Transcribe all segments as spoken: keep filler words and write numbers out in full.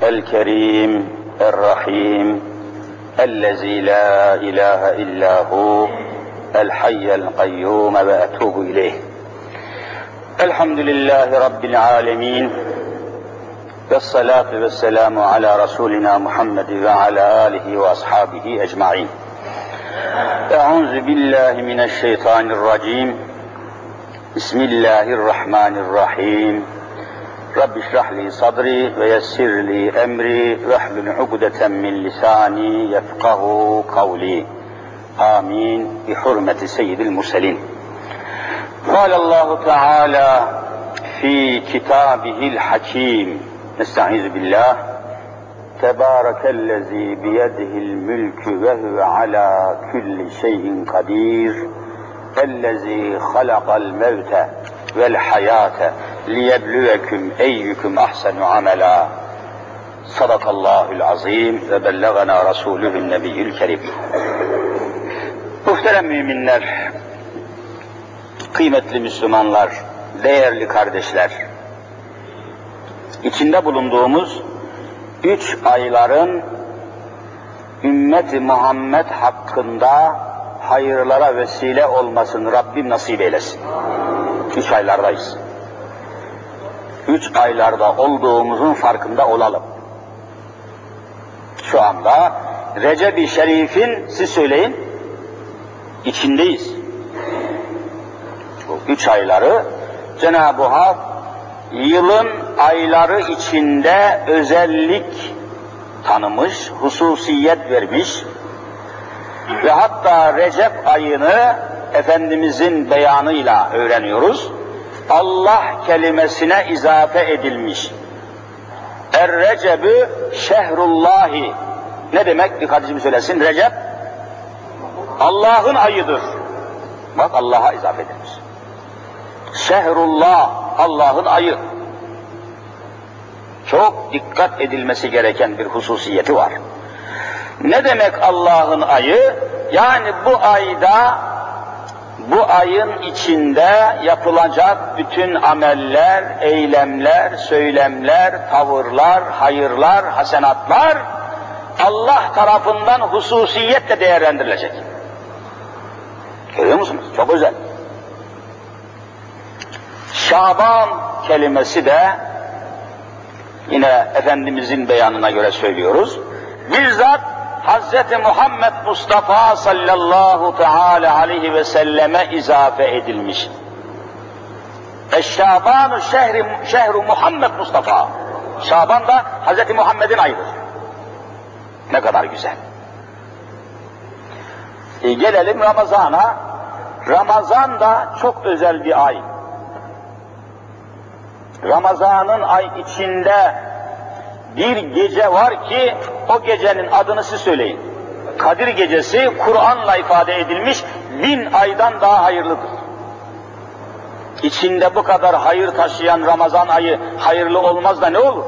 الكريم الرحيم الذي لا إله إلا هو الحي القيوم وأتوب إليه. الحمد لله رب العالمين والصلاة والسلام على رسولنا محمد وعلى آله وأصحابه أجمعين. أعوذ بالله من الشيطان الرجيم. بسم الله الرحمن الرحيم. رب اشرح لي صدري ويسر لي أمري واحلل عقدة من لساني يفقه قولي. آمين بحرمة سيد المرسلين. قال الله تعالى في كتابه الحكيم: نستعيذ بالله. تبارك الذي بيده الملك وهو على كل شيء قدير الذي خلق الموت والحياة ليبلوكم أيكم أحسن عملا. صدق الله العظيم ve bellagana Resulühün Nebiyyül Kerim. Muhterem müminler, kıymetli Müslümanlar, değerli kardeşler, içinde bulunduğumuz üç ayların ümmeti Muhammed hakkında hayırlara vesile olmasını Rabbim nasip eylesin. Üç aylardayız. Üç aylarda olduğumuzun farkında olalım. Şu anda Recep-i Şerif'in, siz söyleyin, içindeyiz. Bu üç ayları Cenab-ı Hak yılın ayları içinde özellik tanımış, hususiyet vermiş ve hatta Recep ayını Efendimizin beyanıyla öğreniyoruz. Allah kelimesine izafe edilmiş. Er-Recep'ü şehrullahi. Ne demek? Bir kardeşim söylesin. Recep Allah'ın ayıdır. Bak, Allah'a izafe edilmiş. Şehrullah, Allah'ın ayı. Çok dikkat edilmesi gereken bir hususiyeti var. Ne demek Allah'ın ayı? Yani bu ayda, bu ayın içinde yapılacak bütün ameller, eylemler, söylemler, tavırlar, hayırlar, hasenatlar Allah tarafından hususiyetle değerlendirilecek. Görüyor musunuz? Çok özel. Şaban kelimesi de yine Efendimizin beyanına göre söylüyoruz. Bizzat Hazreti Muhammed Mustafa sallallahu teala aleyhi ve selleme izafe edilmiş. Eşşabanu şehri, şehru Muhammed Mustafa. Şaban da Hazreti Muhammed'in ayıdır. Ne kadar güzel. E gelelim Ramazan'a. Ramazan da çok özel bir ay. Ramazan'ın ay içinde bir gece var ki o gecenin adını siz söyleyin. Kadir Gecesi, Kur'an'la ifade edilmiş, bin aydan daha hayırlıdır. İçinde bu kadar hayır taşıyan Ramazan ayı hayırlı olmaz da ne olur?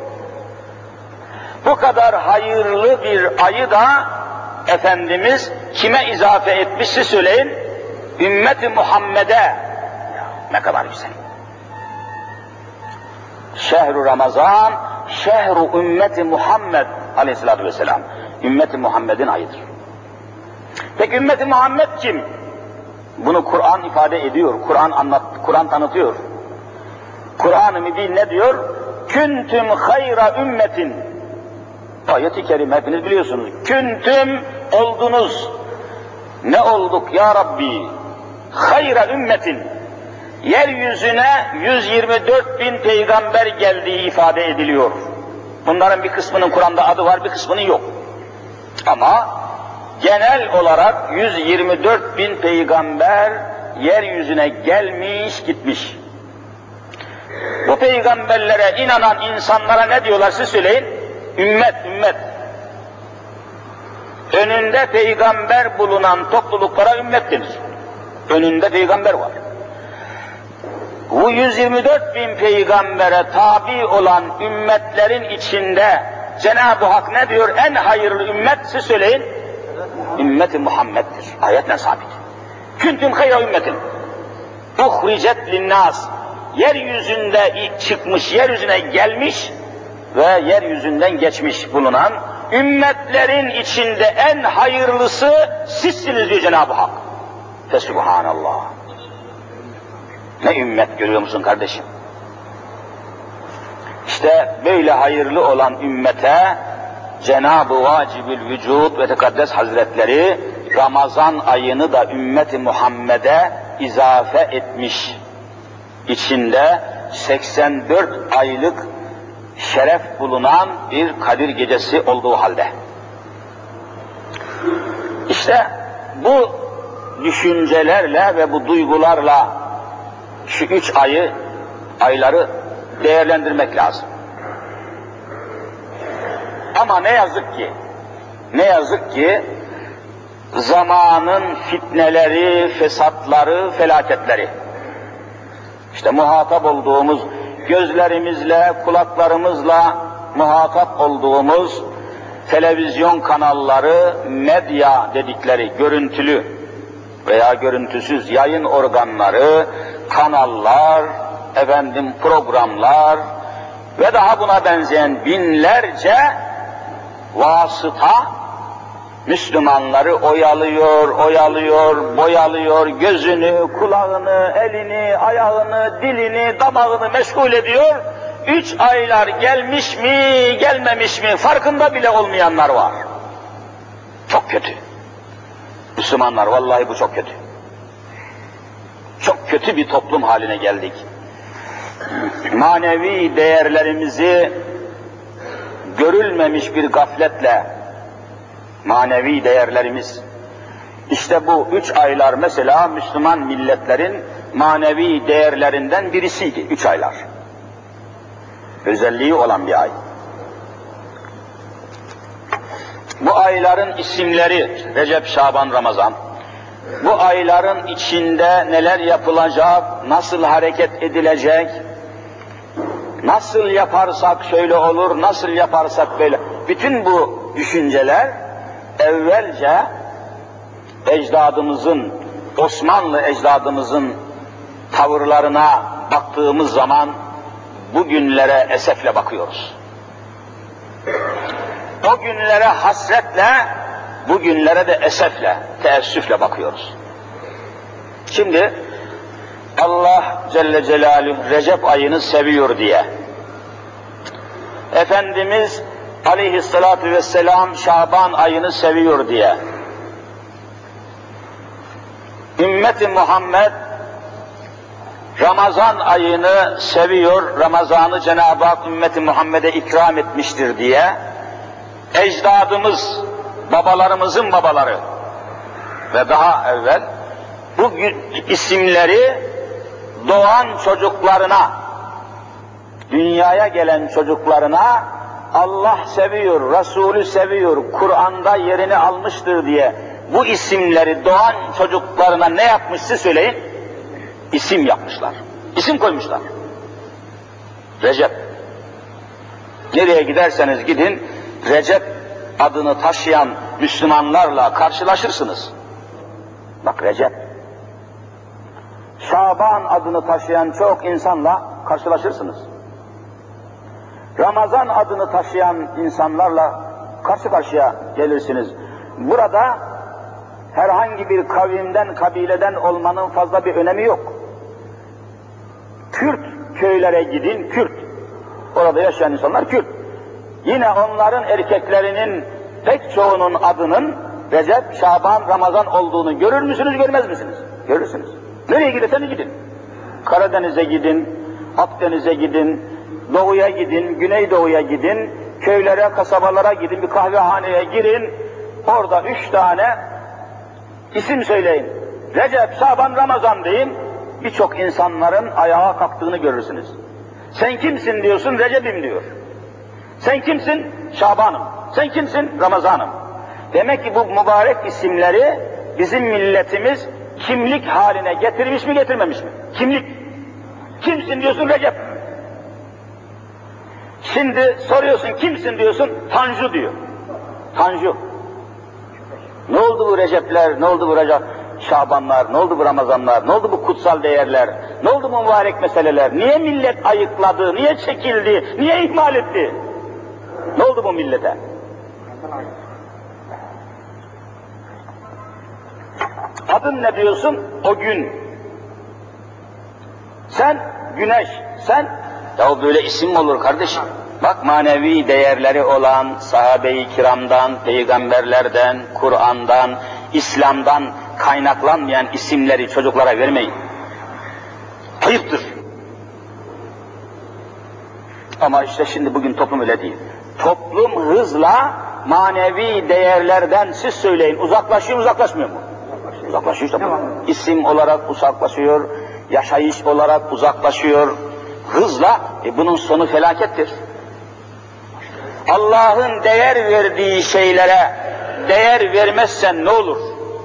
Bu kadar hayırlı bir ayı da Efendimiz kime izafe etmiş siz söyleyin? Ümmeti Muhammed'e. Ne kadar güzel. Şehru Ramazan, şehru ümmeti Muhammed aleyhissalatü vesselam. Ümmeti Muhammed'in ayıdır. Peki ümmeti Muhammed kim? Bunu Kur'an ifade ediyor, Kur'an anlat, Kur'an tanıtıyor. Kur'an-ı Mübin ne diyor? Küntüm hayra ümmetin. Ayet-i kerime hepiniz biliyorsunuz. Küntüm oldunuz. Ne olduk ya Rabbi? Hayra ümmetin. Yeryüzüne yüz yirmi dört bin peygamber geldiği ifade ediliyor. Bunların bir kısmının Kur'an'da adı var, bir kısmının yok. Ama genel olarak yüz yirmi dört bin peygamber yeryüzüne gelmiş gitmiş. Bu peygamberlere inanan insanlara ne diyorlar siz söyleyin? Ümmet, ümmet. Önünde peygamber bulunan topluluklara ümmet denir. Önünde peygamber var. Bu yüz yirmi dört bin peygambere tabi olan ümmetlerin içinde Cenab-ı Hak ne diyor? En hayırlı ümmet siz söyleyin. Ümmeti Muhammed'dir. Ayetle sabit. Küntüm hayra ümmetin. Uhricet linnas. Yeryüzünde ilk çıkmış, yeryüzüne gelmiş ve yeryüzünden geçmiş bulunan ümmetlerin içinde en hayırlısı sizsiniz diyor Cenab-ı Hak. Fesubhanallah. Ne ümmet görüyor musun kardeşim? İşte böyle hayırlı olan ümmete Cenab-ı Vacibül Vücud ve Tekaddes Hazretleri Ramazan ayını da ümmeti Muhammed'e izafe etmiş. İçinde seksen dört aylık şeref bulunan bir Kadir Gecesi olduğu halde. İşte bu düşüncelerle ve bu duygularla şu üç ayı, ayları değerlendirmek lazım. Ama ne yazık ki, ne yazık ki zamanın fitneleri, fesatları, felaketleri, işte muhatap olduğumuz, gözlerimizle, kulaklarımızla muhatap olduğumuz televizyon kanalları, medya dedikleri görüntülü veya görüntüsüz yayın organları, kanallar, efendim programlar ve daha buna benzeyen binlerce vasıta Müslümanları oyalıyor, oyalıyor, boyalıyor, gözünü, kulağını, elini, ayağını, dilini, damağını meşgul ediyor. Üç aylar gelmiş mi, gelmemiş mi farkında bile olmayanlar var. Çok kötü. Müslümanlar, vallahi bu çok kötü. Çok kötü bir toplum haline geldik. Manevi değerlerimizi görülmemiş bir gafletle, manevi değerlerimiz, işte bu üç aylar mesela Müslüman milletlerin manevi değerlerinden birisiydi, üç aylar. Özelliği olan bir ay. Bu ayların isimleri Recep, Şaban, Ramazan. Bu ayların içinde neler yapılacak, nasıl hareket edilecek, nasıl yaparsak şöyle olur, nasıl yaparsak böyle. Bütün bu düşünceler evvelce ecdadımızın, Osmanlı ecdadımızın tavırlarına baktığımız zaman bugünlere esefle bakıyoruz. O günlere hasretle, bugünlere de esefle, teessüfle bakıyoruz. Şimdi Allah Celle Celaluhu Recep ayını seviyor diye, Efendimiz Aleyhisselatü Vesselam Şaban ayını seviyor diye, Ümmet-i Muhammed Ramazan ayını seviyor, Ramazan'ı Cenab-ı Hak Ümmet-i Muhammed'e ikram etmiştir diye, ecdadımız, babalarımızın babaları ve daha evvel bu isimleri doğan çocuklarına, dünyaya gelen çocuklarına Allah seviyor, Resulü seviyor, Kur'an'da yerini almıştır diye bu isimleri doğan çocuklarına ne yapmışsa söyleyin? İsim yapmışlar. İsim koymuşlar. Recep. Nereye giderseniz gidin, Recep adını taşıyan Müslümanlarla karşılaşırsınız. Bak Recep. Şaban adını taşıyan çok insanla karşılaşırsınız. Ramazan adını taşıyan insanlarla karşı karşıya gelirsiniz. Burada herhangi bir kavimden, kabileden olmanın fazla bir önemi yok. Kürt köylere gidin, Kürt. Orada yaşayan insanlar Kürt. Yine onların erkeklerinin pek çoğunun adının Recep, Şaban, Ramazan olduğunu görür müsünüz, görmez misiniz? Görürsünüz. Nereye giderseniz gidin. Karadeniz'e gidin, Akdeniz'e gidin, Doğu'ya gidin, Güneydoğu'ya gidin, köylere, kasabalara gidin, bir kahvehaneye girin, orada üç tane isim söyleyin. Recep, Şaban, Ramazan deyin, birçok insanların ayağa kalktığını görürsünüz. Sen kimsin diyorsun, Recep'im diyor. Sen kimsin? Şaban'ım. Sen kimsin? Ramazan'ım. Demek ki bu mübarek isimleri bizim milletimiz kimlik haline getirmiş mi, getirmemiş mi? Kimlik. Kimsin diyorsun, Recep. Şimdi soruyorsun, kimsin diyorsun, Tanju diyor. Tanju. Ne oldu bu Recepler, ne oldu bu Recep, Şabanlar, ne oldu bu Ramazanlar, ne oldu bu kutsal değerler, ne oldu bu mübarek meseleler, niye millet ayıkladı, niye çekildi, niye ihmal etti? Ne oldu bu millete? Adın ne diyorsun? O gün. Sen güneş, sen... Ya böyle isim mi olur kardeşim? Bak manevi değerleri olan sahabe-i kiramdan, peygamberlerden, Kur'an'dan, İslam'dan kaynaklanmayan isimleri çocuklara vermeyin. Ayıptır. Ama işte şimdi bugün toplum öyle değil. Toplum hızla manevi değerlerden siz söyleyin. Uzaklaşıyor mu, uzaklaşmıyor mu? Uzaklaşıyor işte. İsim olarak uzaklaşıyor, yaşayış olarak uzaklaşıyor. Hızla, e bunun sonu felakettir. Allah'ın değer verdiği şeylere değer vermezsen ne olur?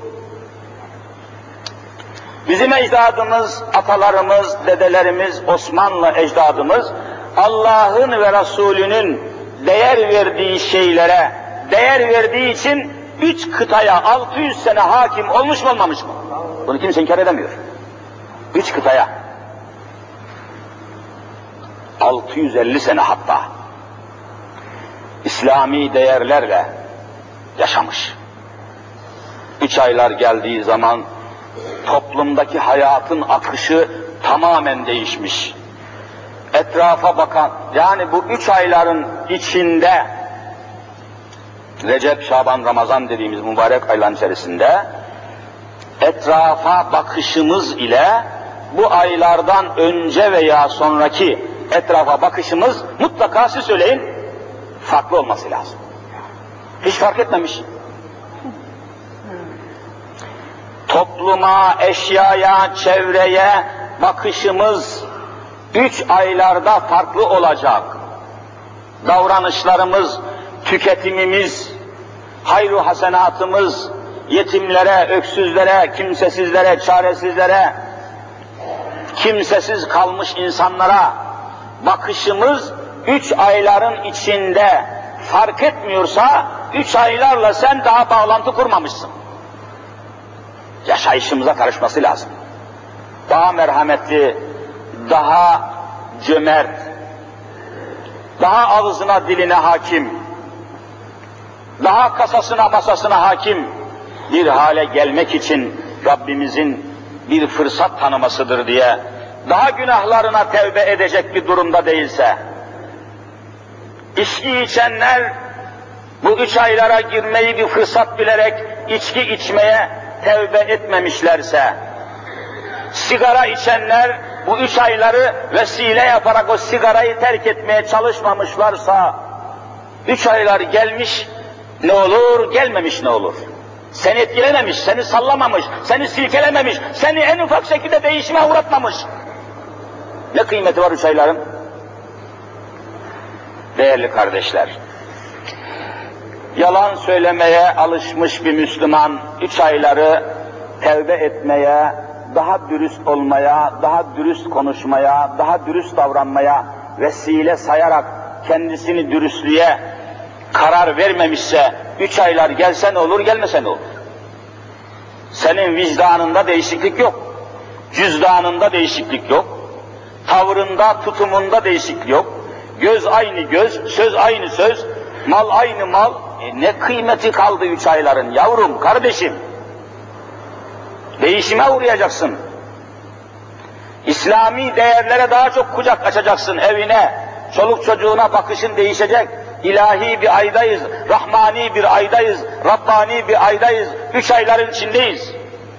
Bizim ecdadımız, atalarımız, dedelerimiz, Osmanlı ecdadımız, Allah'ın ve Resulünün değer verdiği şeylere değer verdiği için üç kıtaya altı yüz sene hakim olmuş mu olmamış mı? Bunu kimse inkar edemiyor. Üç kıtaya. altı yüz elli sene hatta. İslami değerlerle yaşamış. Üç aylar geldiği zaman toplumdaki hayatın akışı tamamen değişmiş. Etrafa bakan, yani bu üç ayların içinde Recep, Şaban, Ramazan dediğimiz mübarek ayların içerisinde etrafa bakışımız ile bu aylardan önce veya sonraki etrafa bakışımız mutlaka siz söyleyin farklı olması lazım. Hiç fark etmemiş. Topluma, eşyaya, çevreye bakışımız üç aylarda farklı olacak. Davranışlarımız, tüketimimiz, hayru hasenatımız, yetimlere, öksüzlere, kimsesizlere, çaresizlere, kimsesiz kalmış insanlara bakışımız üç ayların içinde fark etmiyorsa, üç aylarla sen daha bağlantı kurmamışsın. Yaşayışımıza karışması lazım. Daha merhametli, daha cömert, daha ağzına diline hakim, daha kasasına masasına hakim bir hale gelmek için Rabbimizin bir fırsat tanımasıdır diye, daha günahlarına tevbe edecek bir durumda değilse, içki içenler bu üç aylara girmeyi bir fırsat bilerek içki içmeye tevbe etmemişlerse, sigara içenler bu üç ayları vesile yaparak o sigarayı terk etmeye çalışmamışlarsa, üç aylar gelmiş ne olur, gelmemiş ne olur? Seni etkilememiş, seni sallamamış, seni silkelememiş, seni en ufak şekilde değişime uğratmamış. Ne kıymeti var üç ayların? Değerli kardeşler, yalan söylemeye alışmış bir Müslüman üç ayları tevbe etmeye, daha dürüst olmaya, daha dürüst konuşmaya, daha dürüst davranmaya vesile sayarak kendisini dürüstlüğe karar vermemişse, üç aylar gelse ne olur, gelmese ne olur? Senin vicdanında değişiklik yok, cüzdanında değişiklik yok, tavrında, tutumunda değişiklik yok, göz aynı göz, söz aynı söz, mal aynı mal, e ne kıymeti kaldı üç ayların yavrum, kardeşim? Değişime uğrayacaksın. İslami değerlere daha çok kucak açacaksın evine, çoluk çocuğuna bakışın değişecek. İlahi bir aydayız, rahmani bir aydayız, Rabbani bir aydayız, üç ayların içindeyiz.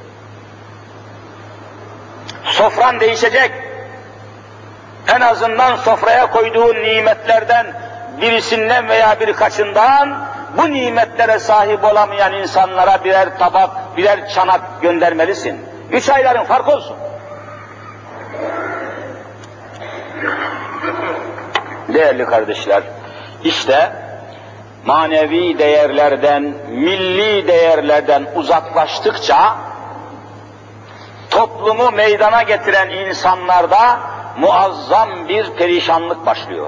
Sofran değişecek. En azından sofraya koyduğun nimetlerden birisinden veya birkaçından bu nimetlere sahip olamayan insanlara birer tabak, birer çanak göndermelisin. Üç ayların fark olsun. Değerli kardeşler, işte manevi değerlerden, milli değerlerden uzaklaştıkça toplumu meydana getiren insanlarda muazzam bir perişanlık başlıyor.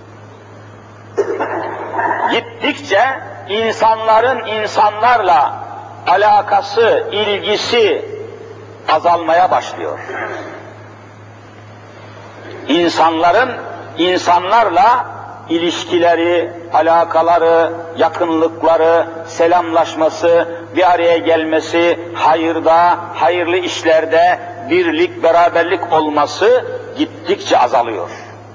Gittikçe insanların insanlarla alakası, ilgisi azalmaya başlıyor. İnsanların insanlarla ilişkileri, alakaları, yakınlıkları, selamlaşması, bir araya gelmesi, hayırda, hayırlı işlerde birlik, beraberlik olması gittikçe azalıyor.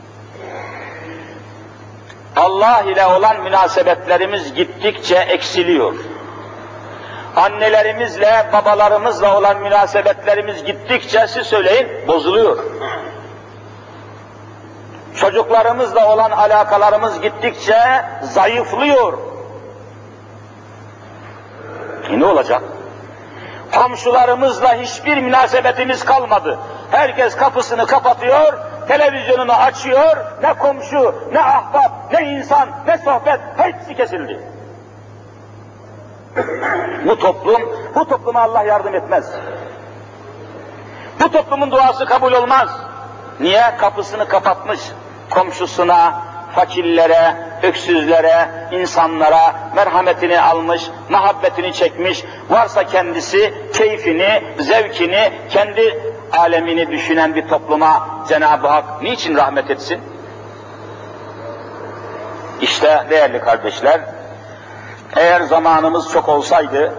Allah ile olan münasebetlerimiz gittikçe eksiliyor. Annelerimizle, babalarımızla olan münasebetlerimiz gittikçe, siz söyleyin, bozuluyor. Çocuklarımızla olan alakalarımız gittikçe zayıflıyor. E ne olacak? Komşularımızla hiçbir münasebetimiz kalmadı. Herkes kapısını kapatıyor, televizyonunu açıyor, ne komşu, ne ahbap, ne insan, ne sohbet, hepsi kesildi. Bu toplum, bu topluma Allah yardım etmez. Bu toplumun duası kabul olmaz. Niye? Kapısını kapatmış, komşusuna, fakirlere, öksüzlere, insanlara merhametini almış, muhabbetini çekmiş, varsa kendisi keyfini, zevkini, kendi alemini düşünen bir topluma Cenab-ı Hak niçin rahmet etsin? İşte değerli kardeşler, eğer zamanımız çok olsaydı,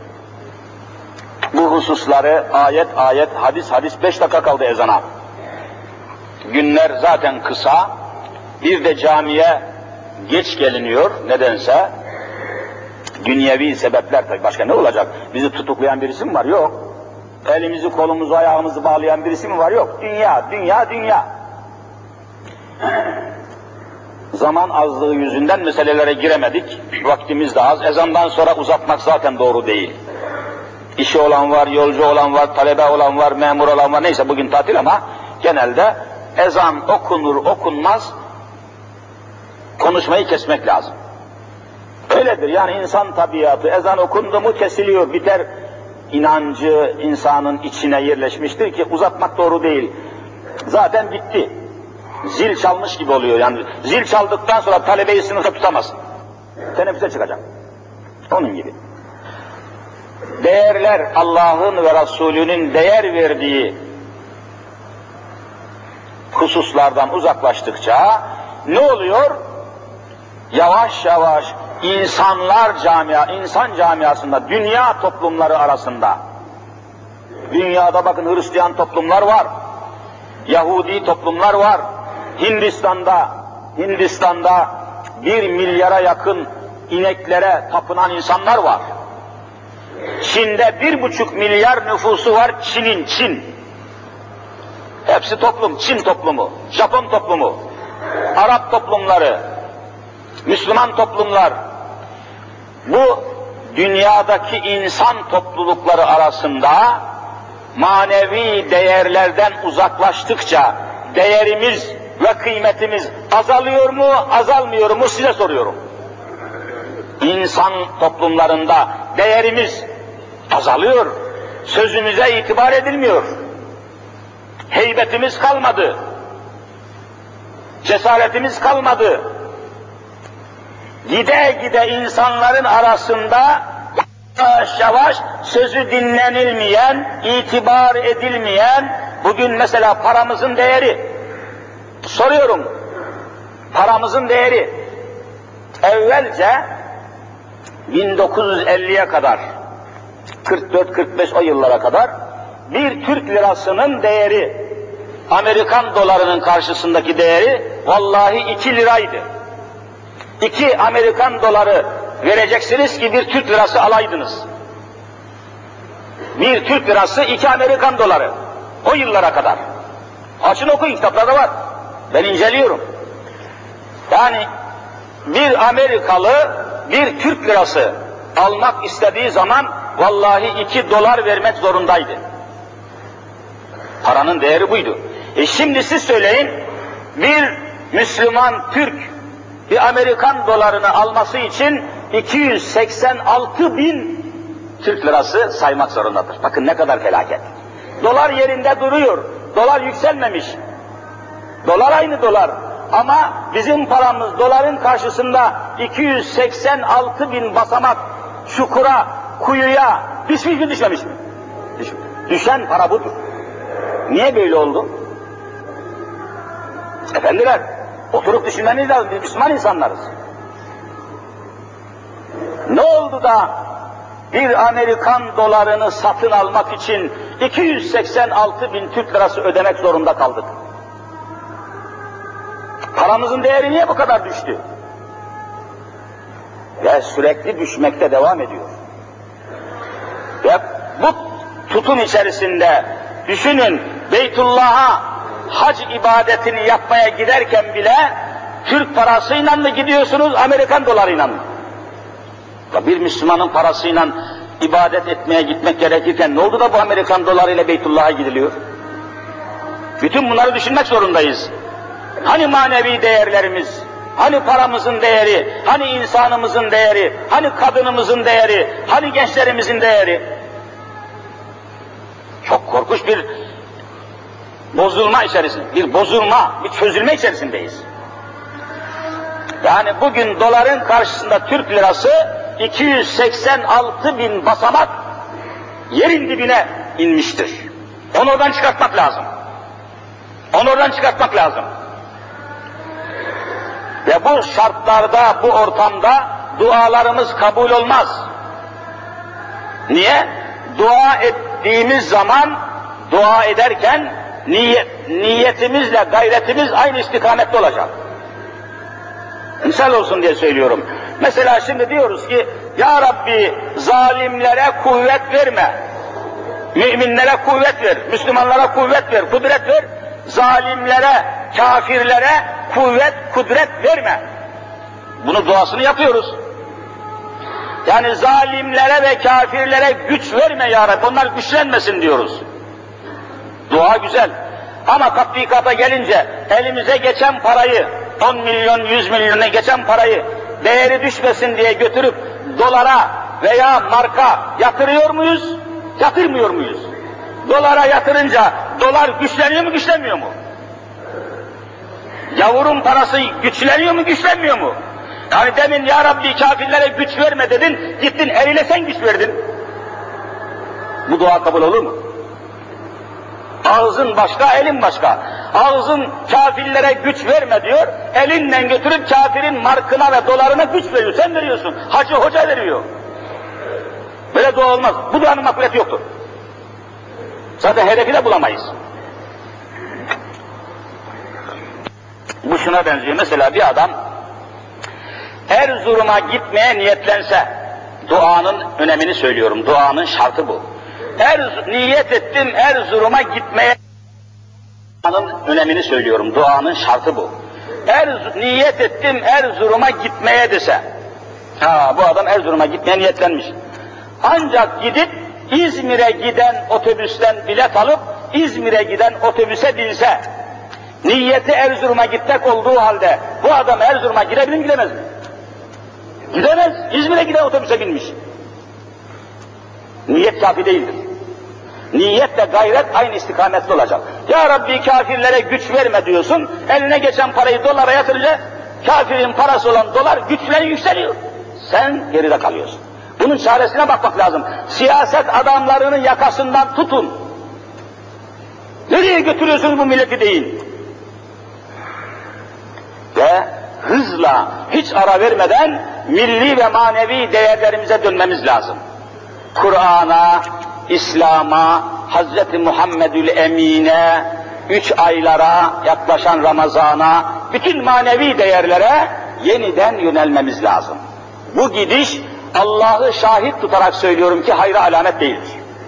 bu hususları ayet ayet, hadis hadis, beş dakika kaldı ezana. Günler zaten kısa, bir de camiye geç geliniyor nedense. Dünyevi sebepler tabii, başka ne olacak? Bizi tutuklayan birisi mi var? Yok. Elimizi, kolumuzu, ayağımızı bağlayan birisi mi var? Yok. Dünya, dünya, dünya. Zaman azlığı yüzünden meselelere giremedik. Vaktimiz de az. Ezandan sonra uzatmak zaten doğru değil. İşi olan var, yolcu olan var, talebe olan var, memur olan var. Neyse bugün tatil ama genelde ezan okunur okunmaz konuşmayı kesmek lazım. Öyledir yani, insan tabiatı. Ezan okundu mu kesiliyor, biter. İnancı insanın içine yerleşmiştir ki uzatmak doğru değil. Zaten bitti. Zil çalmış gibi oluyor yani. Zil çaldıktan sonra talebeyi sınıfta tutamazsın. Teneffüse çıkacak. Onun gibi. Değerler, Allah'ın ve Resulünün değer verdiği hususlardan uzaklaştıkça ne oluyor? Yavaş yavaş insanlar camia, insan camiasında, dünya toplumları arasında, dünyada bakın Hristiyan toplumlar var, Yahudi toplumlar var, Hindistan'da, Hindistan'da bir milyara yakın ineklere tapınan insanlar var. Çin'de bir buçuk milyar nüfusu var, Çin'in, Çin. Hepsi toplum, Çin toplumu, Japon toplumu, Arap toplumları, Müslüman toplumlar. Bu dünyadaki insan toplulukları arasında manevi değerlerden uzaklaştıkça değerimiz ve kıymetimiz azalıyor mu, azalmıyor mu size soruyorum. İnsan toplumlarında değerimiz azalıyor, sözümüze itibar edilmiyor, heybetimiz kalmadı, cesaretimiz kalmadı. Gide gide insanların arasında yavaş yavaş sözü dinlenilmeyen, itibar edilmeyen, bugün mesela paramızın değeri, soruyorum, paramızın değeri, evvelce bin dokuz yüz elliye kadar, kırk dört kırk beş o yıllara kadar, bir Türk lirasının değeri, Amerikan dolarının karşısındaki değeri, vallahi iki liraydı. İki Amerikan doları vereceksiniz ki bir Türk lirası alaydınız. Bir Türk lirası iki Amerikan doları. O yıllara kadar. Açın okuyun, kitaplarda var. Ben inceliyorum. Yani bir Amerikalı bir Türk lirası almak istediği zaman vallahi iki dolar vermek zorundaydı. Paranın değeri buydu. E şimdi siz söyleyin, bir Müslüman Türk bir Amerikan dolarını alması için iki yüz seksen altı bin Türk lirası saymak zorundadır. Bakın ne kadar felaket. Dolar yerinde duruyor. Dolar yükselmemiş. Dolar aynı dolar. Ama bizim paramız doların karşısında iki yüz seksen altı bin basamak çukura, kuyuya düşmüş mü düşmemiş mi? Düşmüş. Düşen para budur. Niye böyle oldu? Efendiler, Oturup düşünmeniz lazım, biz Müslüman insanlarız. Ne oldu da bir Amerikan dolarını satın almak için iki yüz seksen altı bin Türk lirası ödemek zorunda kaldık? Paramızın değeri niye bu kadar düştü? Ve sürekli düşmekte devam ediyor. Ve bu tutum içerisinde düşünün, Beytullah'a hac ibadetini yapmaya giderken bile Türk parasıyla mı gidiyorsunuz, Amerikan dolarıyla mı? Bir Müslümanın parasıyla ibadet etmeye gitmek gerekirken ne oldu da bu Amerikan dolarıyla Beytullah'a gidiliyor? Bütün bunları düşünmek zorundayız. Hani manevi değerlerimiz, hani paramızın değeri, hani insanımızın değeri, hani kadınımızın değeri, hani gençlerimizin değeri? Çok korkunç bir bozulma içerisinde, bir bozulma, bir çözülme içerisindeyiz. Yani bugün doların karşısında Türk lirası iki yüz seksen altı bin basamak yerin dibine inmiştir. Onu oradan çıkartmak lazım. Onu oradan çıkartmak lazım. Ve bu şartlarda, bu ortamda dualarımız kabul olmaz. Niye? Dua ettiğimiz zaman, dua ederken niyet, niyetimizle gayretimiz aynı istikamette olacak. Misal olsun diye söylüyorum. Mesela şimdi diyoruz ki, Ya Rabbi zalimlere kuvvet verme, müminlere kuvvet ver, Müslümanlara kuvvet ver, kudret ver, zalimlere, kafirlere kuvvet, kudret verme. Bunu duasını yapıyoruz. Yani zalimlere ve kafirlere güç verme Ya Rabbi, onlar güçlenmesin diyoruz. Dua güzel. Ama tatbikata gelince elimize geçen parayı, on milyon, yüz milyona geçen parayı değeri düşmesin diye götürüp dolara veya marka yatırıyor muyuz? Yatırmıyor muyuz? Dolara yatırınca dolar güçleniyor mu, güçlenmiyor mu? Gavurun parası güçleniyor mu, güçlenmiyor mu? Yani demin Ya Rabbi kafirlere güç verme dedin, gittin eline sen güç verdin. Bu dua kabul olur mu? Ağzın başka, elin başka. Ağzın kafirlere güç verme diyor, elinle götürüp kafirin markına ve dolarına güç veriyor. Sen veriyorsun, hacı hoca veriyor. Böyle dua olmaz. Bu duanın makbuliyeti yoktur. Zaten hedefi de bulamayız. Bu şuna benziyor. Mesela bir adam Erzurum'a gitmeye niyetlense, duanın önemini söylüyorum, duanın şartı bu. Erz, niyet ettim Erzurum'a gitmeye, duanın önemini söylüyorum, duanın şartı bu. Erz, niyet ettim Erzurum'a gitmeye dese, ha bu adam Erzurum'a gitmeye niyetlenmiş. Ancak gidip İzmir'e giden otobüsten bilet alıp İzmir'e giden otobüse binse, niyeti Erzurum'a gitmek olduğu halde bu adam Erzurum'a girebilir mi, gidemez mi? Gidemez. İzmir'e giden otobüse binmiş. Niyet kafi değildir. Niyetle gayret aynı istikametli olacak. Ya Rabbi kafirlere güç verme diyorsun, eline geçen parayı dolara yatırınca kafirin parası olan dolar güçleniyor, yükseliyor. Sen geride kalıyorsun. Bunun çaresine bakmak lazım. Siyaset adamlarının yakasından tutun. Nereye götürüyorsunuz bu milleti deyin. Ve hızla, hiç ara vermeden milli ve manevi değerlerimize dönmemiz lazım. Kur'an'a, İslam'a, Hazreti Muhammedül Emin'e, üç aylara, yaklaşan Ramazan'a, bütün manevi değerlere yeniden yönelmemiz lazım. Bu gidiş, Allah'ı şahit tutarak söylüyorum ki hayra alamet değildir.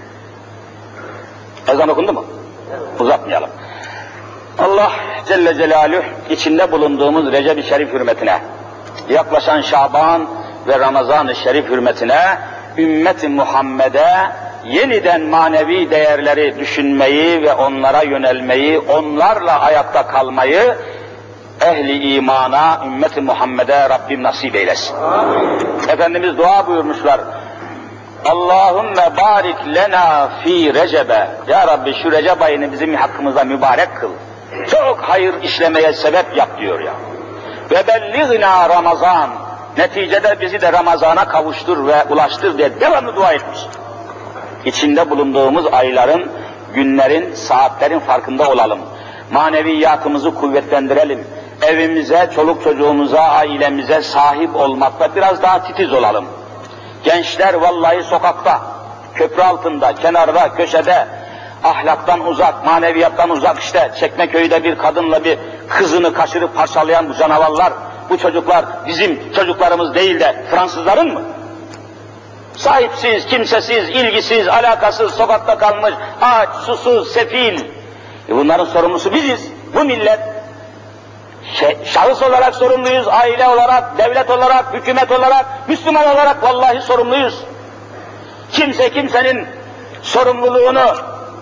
Ezan okundu mu? Uzatmayalım. Allah Celle Celaluhu içinde bulunduğumuz Recep-i Şerif hürmetine, yaklaşan Şaban ve Ramazan-ı Şerif hürmetine, ümmet-i Muhammed'e yeniden manevi değerleri düşünmeyi ve onlara yönelmeyi, onlarla ayakta kalmayı ehli imana, ümmet-i Muhammed'e Rabbim nasip eylesin. Amin. Efendimiz dua buyurmuşlar. Allahümme barik lena fi Recebe. Ya Rabbi şu Recep ayını bizim hakkımızda mübarek kıl. Çok hayır işlemeye sebep yap diyor ya. Ve belliğna Ramazan. Neticede bizi de Ramazan'a kavuştur ve ulaştır diye devamlı dua etmiş. İçinde bulunduğumuz ayların, günlerin, saatlerin farkında olalım. Maneviyatımızı kuvvetlendirelim. evimize, çoluk çocuğumuza, ailemize sahip olmakta biraz daha titiz olalım. Gençler vallahi sokakta, köprü altında, kenarda, köşede, ahlaktan uzak, maneviyattan uzak, işte Çekmeköy'de bir kadınla bir kızını kaçırıp parçalayan bu canavarlar, bu çocuklar bizim çocuklarımız değil de Fransızların mı? Sahipsiz, kimsesiz, ilgisiz, alakasız, sokakta kalmış, aç, susuz, sefil. E bunların sorumlusu biziz, bu millet. Şey, şahıs olarak sorumluyuz, aile olarak, devlet olarak, hükümet olarak, Müslüman olarak vallahi sorumluyuz. Kimse kimsenin sorumluluğunu,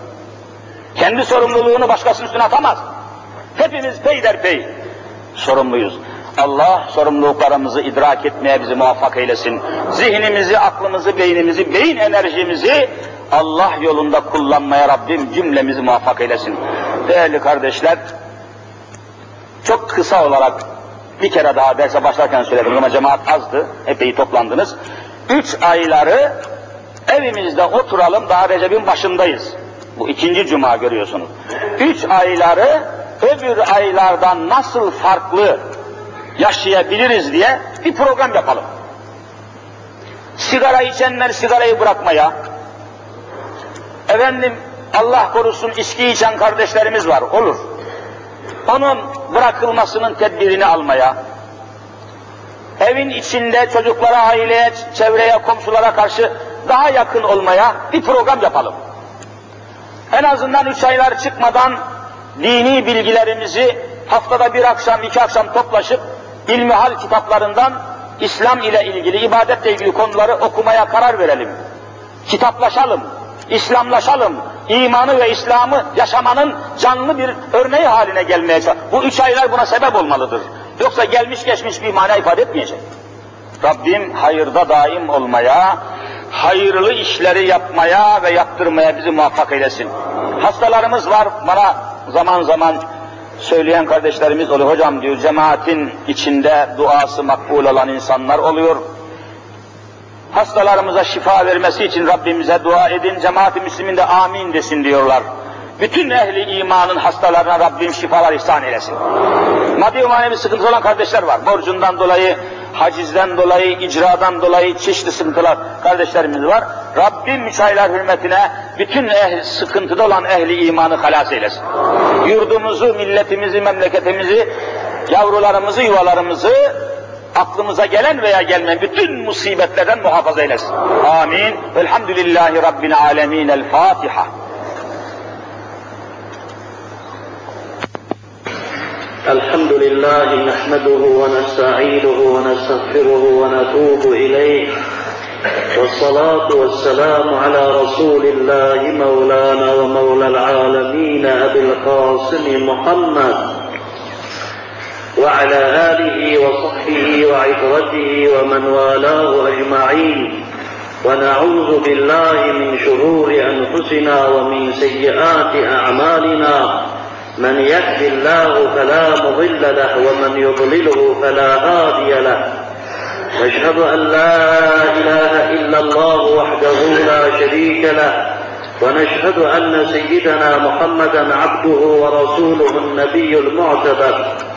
kendi sorumluluğunu başkasının üstüne atamaz. Hepimiz peyderpey sorumluyuz. Allah sorumluluklarımızı idrak etmeye bizi muvaffak eylesin. Zihnimizi, aklımızı, beynimizi, beyin enerjimizi Allah yolunda kullanmaya Rabbim cümlemizi muvaffak eylesin. Değerli kardeşler, çok kısa olarak bir kere daha derse başlarken söyledim ama cemaat azdı, epey toplandınız. Üç ayları evimizde oturalım, daha Recep'in başındayız. Bu ikinci cuma görüyorsunuz. Üç ayları öbür aylardan nasıl farklı yaşayabiliriz diye bir program yapalım. Sigara içenler sigarayı bırakmaya, efendim Allah korusun içki içen kardeşlerimiz var, olur. Onun bırakılmasının tedbirini almaya, evin içinde çocuklara, aileye, çevreye, komşulara karşı daha yakın olmaya bir program yapalım. En azından üç aylar çıkmadan dini bilgilerimizi haftada bir akşam, iki akşam toplaşıp ilmihal kitaplarından İslam ile ilgili, ibadetle ilgili konuları okumaya karar verelim. Kitaplaşalım, İslamlaşalım, imanı ve İslam'ı yaşamanın canlı bir örneği haline gelmeye çalışalım. Bu üç aylar buna sebep olmalıdır. Yoksa gelmiş geçmiş bir mana ifade etmeyecek. Rabbim hayırda daim olmaya, hayırlı işleri yapmaya ve yaptırmaya bizi muvaffak eylesin. Hastalarımız var, bana zaman zaman söyleyen kardeşlerimiz oluyor. Hocam diyor, cemaatin içinde duası makbul olan insanlar oluyor. Hastalarımıza şifa vermesi için Rabbimize dua edin, cemaat-i müslimin de amin desin diyorlar. Bütün ehli imanın hastalarına Rabbim şifalar ihsan eylesin. Maddi manevi sıkıntı olan kardeşler var. Borcundan dolayı, hacizden dolayı, icradan dolayı çeşitli sıkıntılar kardeşlerimiz var. Rabbim üç aylar hürmetine bütün ehli, sıkıntıda olan ehli imanı halas eylesin. Yurdumuzu, milletimizi, memleketimizi, yavrularımızı, yuvalarımızı aklımıza gelen veya gelmeyen bütün musibetlerden muhafaza eylesin. Amin. Elhamdülillahi Rabbil alemin. El Fatiha. الحمد لله نحمده ونستعينه ونستغفره ونتوب إليه والصلاة والسلام على رسول الله مولانا ومولى العالمين أبي القاسم محمد وعلى آله وصحبه وعترته ومن والاه أجمعين ونعوذ بالله من شرور أنفسنا ومن سيئات أعمالنا من يهد الله فلا مضل له ومن يضلله فلا هادي له نشهد أن لا إله إلا الله وحده لا شريك له ونشهد أن سيدنا محمدا عبده ورسوله النبي المعتبر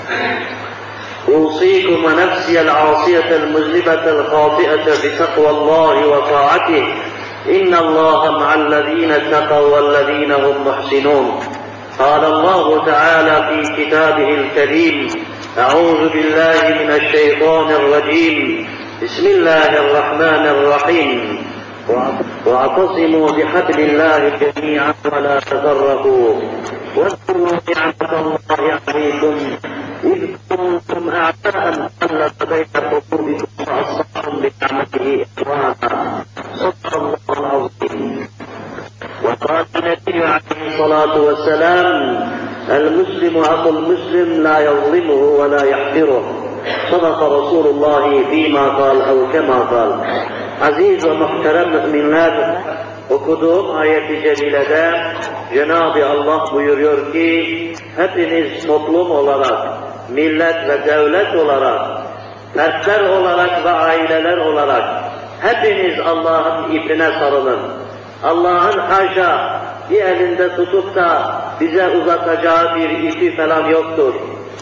أوصيكم ونفسي العاصية المذنبة الخاطئة بتقوى الله وطاعته إن الله مع الذين اتقوا والذين هم محسنون قال الله تعالى في كتابه الكريم أعوذ بالله من الشيطان الرجيم بسم الله الرحمن الرحيم واعتصموا بحبل الله جميعا ولا تفرقوا واذكروا نعمة الله عليكم إذ كنتم أعداء فألف بين قلوبكم فأصبحتم بنعمته إخوانا صدق الله العظيم. وقال النبي عليه الصلاة والسلام المسلم أخو المسلم لا يظلمه ولا يحقره صدق رسول الله فيما قال أو كما قال. Aziz ve muhterem müminler, okuduğum ayet-i celilede Cenab-ı Allah buyuruyor ki hepiniz toplum olarak, millet ve devlet olarak, fertler olarak ve aileler olarak hepiniz Allah'ın ipine sarılın. Allah'ın haşa bir elinde tutup da bize uzatacağı bir ipi falan yoktur.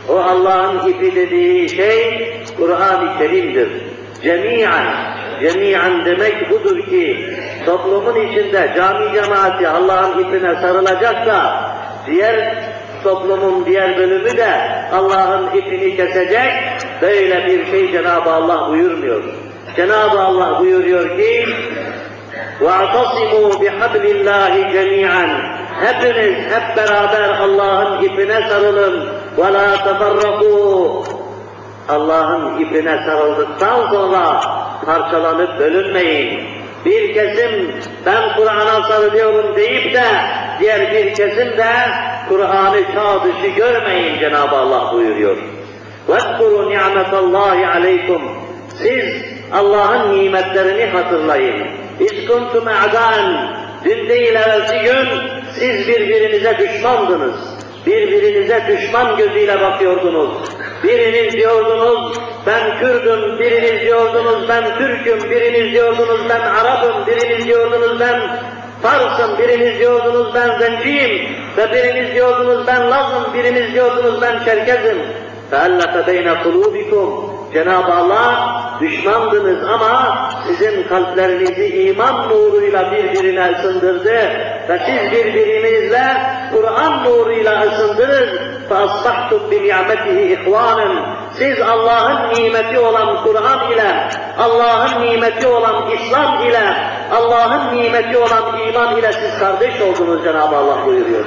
O Allah'ın ipi dediği şey Kur'an-ı Kerim'dir. Cemiyen, cemiyen demek budur ki toplumun içinde cami cemaati Allah'ın ipine sarılacaksa diğer toplumun diğer bölümü de Allah'ın ipini kesecek, böyle bir şey Cenab-ı Allah buyurmuyor. Cenab-ı Allah buyuruyor ki وَاَعْتَصِمُوا بِحَبْلِ اللّٰهِ جَمِيعًا Hepiniz hep beraber Allah'ın ipine sarılın. وَلَا تَفَرَّقُوا Allah'ın ipine sarıldıktan sonra parçalanıp bölünmeyin. Bir kesim ben Kur'an'a sarılıyorum deyip de diğer bir kesim de Kur'an'ı çağ dışı görmeyin Cenab-ı Allah buyuruyor. وَاذْكُرُوا نِعْمَةَ اللّٰهِ عَلَيْكُمْ Siz Allah'ın nimetlerini hatırlayın. اِذْ كُنْتُمْ اَعْدَانٍ Dün değil evvelsi gün siz birbirinize düşmandınız. Birbirinize düşman gözüyle bakıyordunuz. Biriniz diyordunuz ben Kürdüm, biriniz diyordunuz ben Türk'üm, biriniz diyordunuz ben Arap'ım, biriniz diyordunuz ben Fars'ım, biriniz diyordunuz ben Zenciyim ve biriniz diyordunuz ben Laz'ım, biriniz diyordunuz ben Çerkez'im. فَاَلَّفَ بَيْنَ قُلُوبِكُمْ Cenab-ı Allah düşmandınız ama sizin kalplerinizi iman nuruyla birbirine ısındırdı ve siz birbirinizle Kur'an nuruyla ısındınız. فَأَصْبَحْتُمْ بِنِعْمَتِهِ اِخْوَانًا Siz Allah'ın nimeti olan Kur'an ile, Allah'ın nimeti olan İslam ile, Allah'ın nimeti olan iman ile siz kardeş oldunuz Cenab-ı Allah buyuruyor.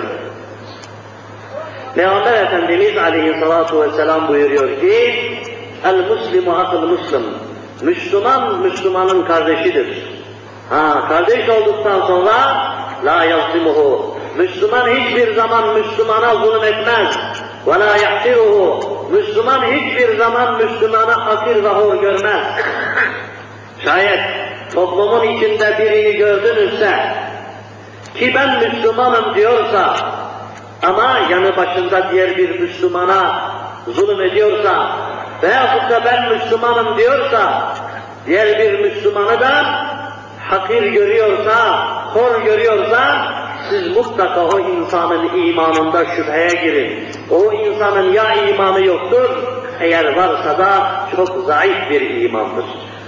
Peygamber Efendimiz aleyhissalatu vesselam buyuruyor ki El-Müslimu akıl-Müslim Müslüman, Müslümanın kardeşidir. Ha, kardeş olduktan sonra la yazlimuhu Müslüman hiçbir zaman Müslümana zulüm etmez. Ve la yahtiruhu Müslüman hiçbir zaman Müslümana hakir ve hor görmez. Şayet toplumun içinde birini gördünüzse ki ben Müslümanım diyorsa ama yanı başında diğer bir Müslümana zulüm ediyorsa veyahut da ben Müslümanım diyorsa diğer bir Müslümanı da hakir görüyorsa, hor görüyorsa siz mutlaka o insanın imanında şüpheye girin. O insanın ya imanı yoktur, eğer varsa da çok zayıf bir imandır.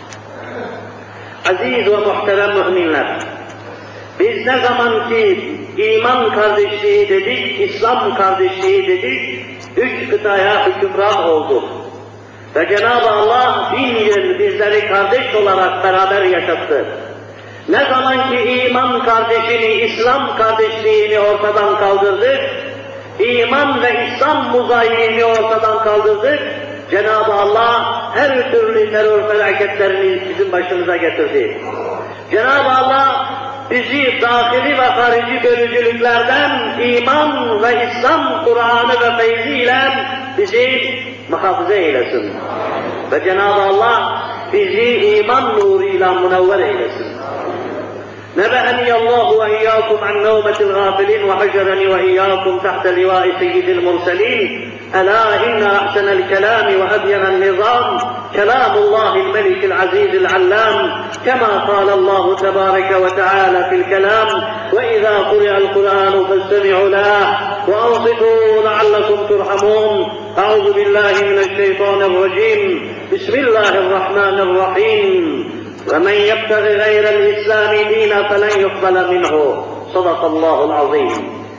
Aziz ve muhterem müminler, biz ne zaman ki iman kardeşliği dedik, İslam kardeşliği dedik, üç kıtaya hükümran olduk. Ve Cenab-ı Allah bin yıl bizleri kardeş olarak beraber yaşattı. Ne zaman ki iman kardeşini, İslam kardeşliğini ortadan kaldırdık, iman ve İslam muzayini ortadan kaldırdık, Cenab-ı Allah her türlü terör felaketlerini bizim başımıza getirdi. Cenab-ı Allah bizi dahili ve harici bölücülüklerden iman ve İslam Kur'an'ı ve feyziyle bizi muhafaza eylesin. Ve Cenab-ı Allah bizi iman nuruyla münevver eylesin. نبهني الله وإياكم عن نومة الغافلين وحشرني وإياكم تحت لواء سيد المرسلين ألا إن أحسن الكلام وأبين النظام كلام الله الملك العزيز العلام كما قال الله تبارك وتعالى في الكلام وإذا قرئ القرآن فاستمعوا له وأنصتوا لعلكم ترحمون أعوذ بالله من الشيطان الرجيم بسم الله الرحمن الرحيم ومن يبتغ غير الإسلام دينا فلن يقبل منه صدق الله العظيم.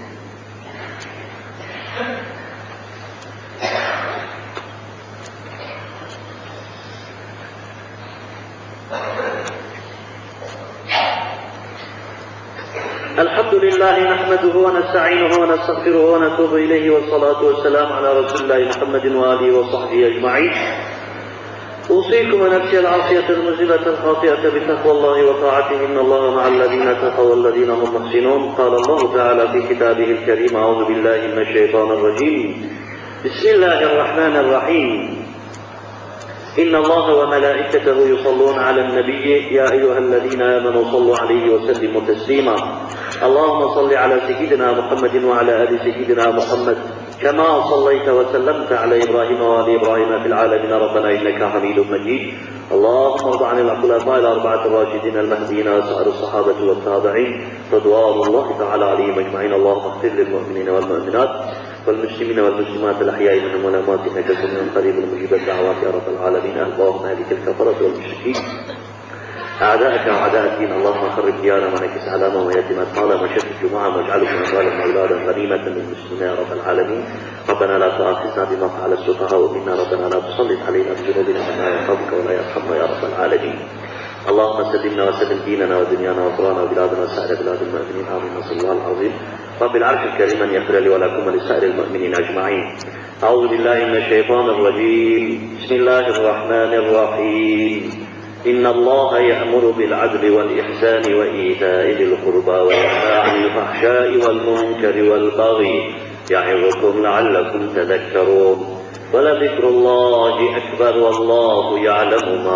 الحمد لله نحمده ونستعينه ونستغفره ونتوب إليه والصلاة والسلام على رسول الله محمد وآله وصحبه أجمعين. أوصيكم ونفسي العاصية المذنبة الخاطئة بتقوى الله وطاعته إن الله مع الذين اتقوا والذين هم محسنون. قال الله تعالى في كتابه الكريم أعوذ بالله من الشيطان الرجيم بسم الله الرحمن الرحيم إن الله وملائكته يصلون على النبي يا أيها الذين آمنوا صلوا عليه وسلموا تسليما اللهم صل على سيدنا محمد وعلى آل سيدنا محمد كما صليت وسلمت على إبراهيم وآل إبراهيم في العالمين ربنا إنك حميد مجيد اللهم ارض عن الخلفاء الأربعة الراشدين المهديين وسائر الصحابة والتابعين رضوان الله تعالى عليهم أجمعين اللهم اغفر للمؤمنين والمؤمنات والمسلمين والمسلمات الأحياء منهم والأموات إنك سميع قريب مجيب الدعوات يا رب العالمين. اللهم اهلك الكفرة والمشركين أعداءك وأعداء الدين. اللهم خرب ديارهم ونكس علامهم ويتم أطفالهم وشتت جموعهم واجعلهم أموالهم وأولادا غنيمة للمسلمين يا رب العالمين. ربنا لا تؤاخذنا بما فعل السفهاء منا. ربنا لا تسلط علينا بذنوبنا من لا يخافك ولا يرحمنا يا رب العالمين. اللهم سلمنا وسلم ديننا ودنيانا وقرانا وبلادنا وسائر بلاد المؤمنين. آمين. نسأل الله العظيم رب العرش الكريم أن يغفر لي ولكم ولسائر المؤمنين أجمعين. أعوذ بالله من الشيطان الرجيم. بسم الله الرحمن الرحيم. إن الله يأمر بالعدل والإحسان وإيتاء ذي القربى وينهى عن الفحشاء والمنكر والبغي يعظكم لعلكم تذكرون. ولذكر الله أكبر والله يعلم ما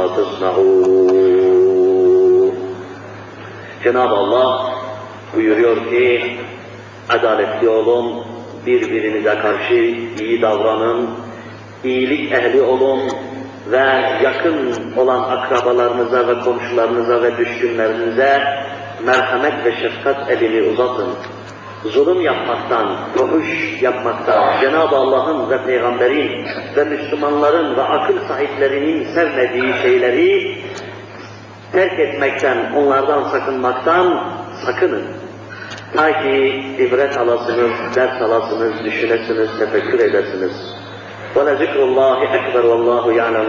تصنعون. Cenab-ı Allah buyuruyor ki, adaletli olun, birbirinize karşı iyi davranın, iyilik ehli olun ve yakın olan akrabalarınıza ve komşularınıza ve düşkünlerinize merhamet ve şefkat elini uzatın. Zulüm yapmaktan, fuhuş yapmaktan, Cenab-ı Allah'ın ve Peygamber'in ve Müslümanların ve akıl sahiplerinin sevmediği şeyleri terk etmekten, onlardan sakınmaktan sakının. Ta ki ibret alasınız, ders alasınız, düşünesiniz, tefekkür edesiniz. وَلَذِكْرُ اللّٰهِ اَكْبَرُ وَاللّٰهُ يَعْلَمُ